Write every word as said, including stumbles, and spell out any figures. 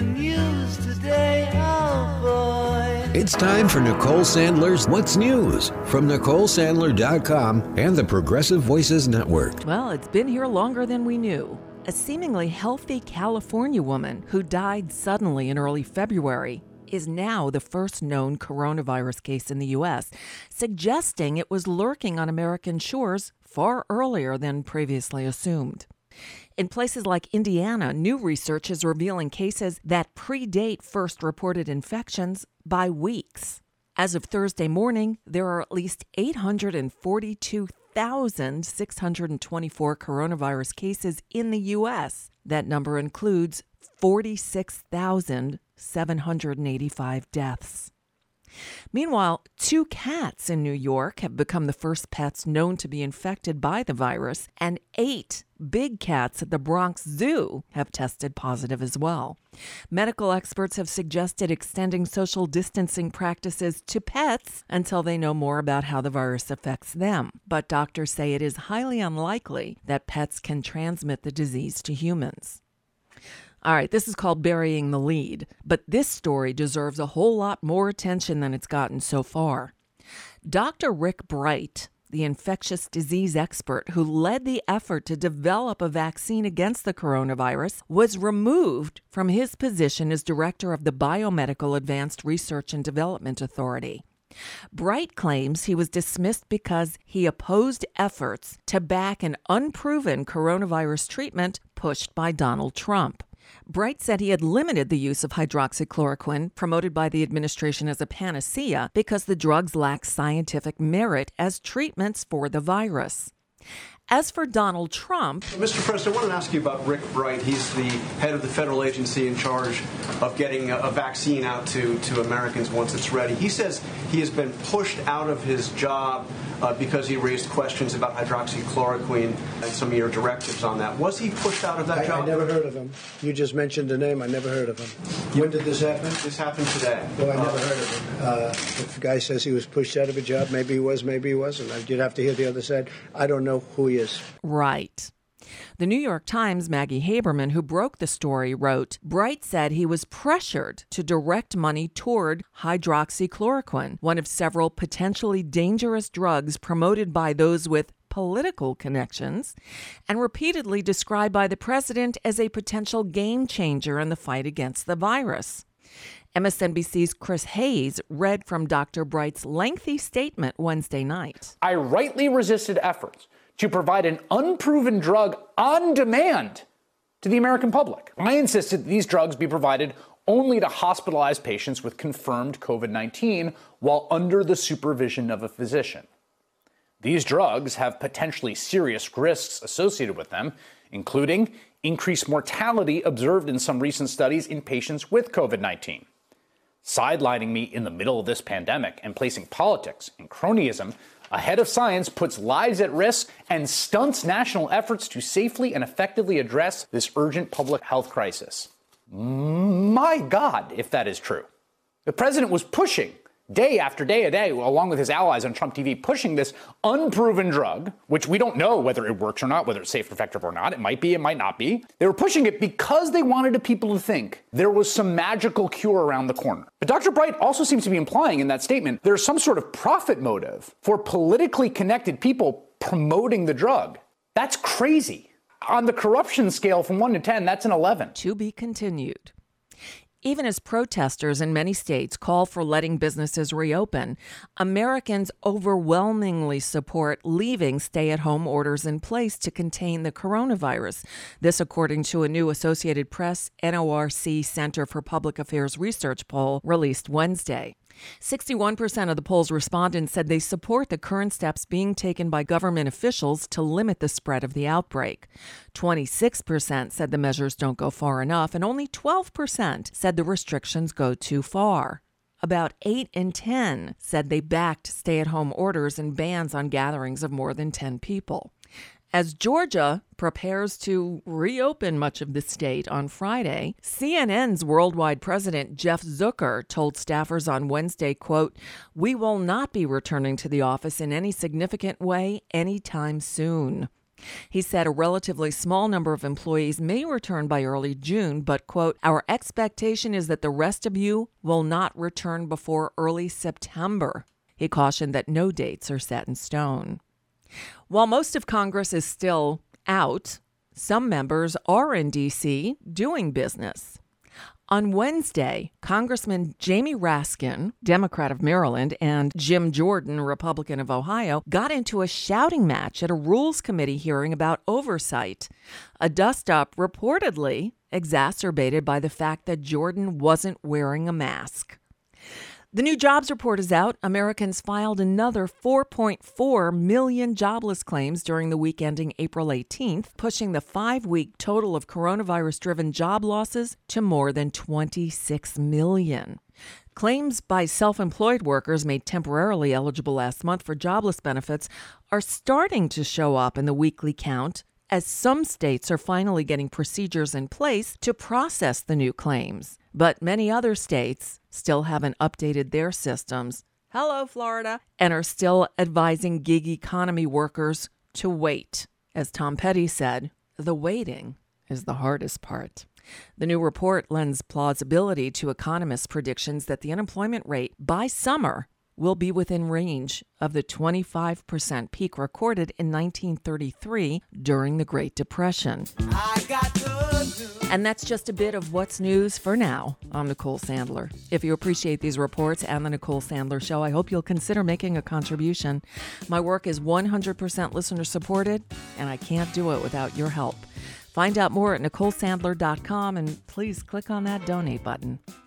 the news today, oh boy. It's time for Nicole Sandler's What's News from Nicole Sandler dot com and the Progressive Voices Network. Well, it's been here longer than we knew. A seemingly healthy California woman who died suddenly in early February is now the first known coronavirus case in the U S, suggesting it was lurking on American shores far earlier than previously assumed. In places like Indiana, new research is revealing cases that predate first reported infections by weeks. As of Thursday morning, there are at least eight hundred forty-two thousand six hundred twenty-four coronavirus cases in the U S. That number includes forty-six thousand seven hundred eighty-five deaths. Meanwhile, two cats in New York have become the first pets known to be infected by the virus, and eight big cats at the Bronx Zoo have tested positive as well. Medical experts have suggested extending social distancing practices to pets until they know more about how the virus affects them. But doctors say it is highly unlikely that pets can transmit the disease to humans. All right, this is called burying the lead, but this story deserves a whole lot more attention than it's gotten so far. Doctor Rick Bright, the infectious disease expert who led the effort to develop a vaccine against the coronavirus, was removed from his position as director of the Biomedical Advanced Research and Development Authority. Bright claims he was dismissed because he opposed efforts to back an unproven coronavirus treatment pushed by Donald Trump. Bright said he had limited the use of hydroxychloroquine, promoted by the administration as a panacea, because the drugs lack scientific merit as treatments for the virus. As for Donald Trump... Mister President, I want to ask you about Rick Bright. He's the head of the federal agency in charge of getting a, a vaccine out to, to Americans once it's ready. He says he has been pushed out of his job uh, because he raised questions about hydroxychloroquine and some of your directives on that. Was he pushed out of that I, job? I never heard of him. You just mentioned the name. I never heard of him. When did this happen? This happened today. Well, I never uh, heard of him. Uh, if the guy says he was pushed out of a job, maybe he was, maybe he wasn't. You'd have to hear the other side. I don't know who he is. Right. The New York Times' Maggie Haberman, who broke the story, wrote, Bright said he was pressured to direct money toward hydroxychloroquine, one of several potentially dangerous drugs promoted by those with political connections, and repeatedly described by the president as a potential game changer in the fight against the virus. M S N B C's Chris Hayes read from Doctor Bright's lengthy statement Wednesday night. I rightly resisted efforts to provide an unproven drug on demand to the American public. I insisted that these drugs be provided only to hospitalized patients with confirmed COVID nineteen while under the supervision of a physician. These drugs have potentially serious risks associated with them, including increased mortality observed in some recent studies in patients with COVID nineteen. Sidelining me in the middle of this pandemic and placing politics and cronyism ahead of science puts lives at risk and stunts national efforts to safely and effectively address this urgent public health crisis. My God, if that is true. The president was pushing day after day a day, along with his allies on Trump T V, pushing this unproven drug, which we don't know whether it works or not, whether it's safe or effective or not. It might be, it might not be. They were pushing it because they wanted people to think there was some magical cure around the corner. But Doctor Bright also seems to be implying in that statement there's some sort of profit motive for politically connected people promoting the drug. That's crazy. On the corruption scale from one to ten, that's an eleven. To be continued. Even as protesters in many states call for letting businesses reopen, Americans overwhelmingly support leaving stay-at-home orders in place to contain the coronavirus. This according to a new Associated Press N O R C Center for Public Affairs Research poll released Wednesday. sixty-one percent of the poll's respondents said they support the current steps being taken by government officials to limit the spread of the outbreak. twenty-six percent said the measures don't go far enough, and only twelve percent said the restrictions go too far. About eight in ten said they backed stay-at-home orders and bans on gatherings of more than ten people. As Georgia prepares to reopen much of the state on Friday, C N N's worldwide president Jeff Zucker told staffers on Wednesday, quote, "We will not be returning to the office in any significant way anytime soon." He said a relatively small number of employees may return by early June, but, quote, our expectation is that the rest of you will not return before early September. He cautioned that no dates are set in stone. While most of Congress is still out, some members are in D C doing business. On Wednesday, Congressman Jamie Raskin, Democrat of Maryland, and Jim Jordan, Republican of Ohio, got into a shouting match at a Rules Committee hearing about oversight, a dust-up reportedly exacerbated by the fact that Jordan wasn't wearing a mask. The new jobs report is out. Americans filed another four point four million jobless claims during the week ending April eighteenth, pushing the five-week total of coronavirus-driven job losses to more than twenty-six million. Claims by self-employed workers made temporarily eligible last month for jobless benefits are starting to show up in the weekly count, as some states are finally getting procedures in place to process the new claims. But many other states still haven't updated their systems. Hello, Florida. And are still advising gig economy workers to wait. As Tom Petty said, the waiting is the hardest part. The new report lends plausibility to economists' predictions that the unemployment rate by summer will be within range of the twenty-five percent peak recorded in nineteen thirty-three during the Great Depression. I got good news. And that's just a bit of what's news for now. I'm Nicole Sandler. If you appreciate these reports and the Nicole Sandler Show, I hope you'll consider making a contribution. My work is one hundred percent listener supported, and I can't do it without your help. Find out more at nicole sandler dot com, and please click on that donate button.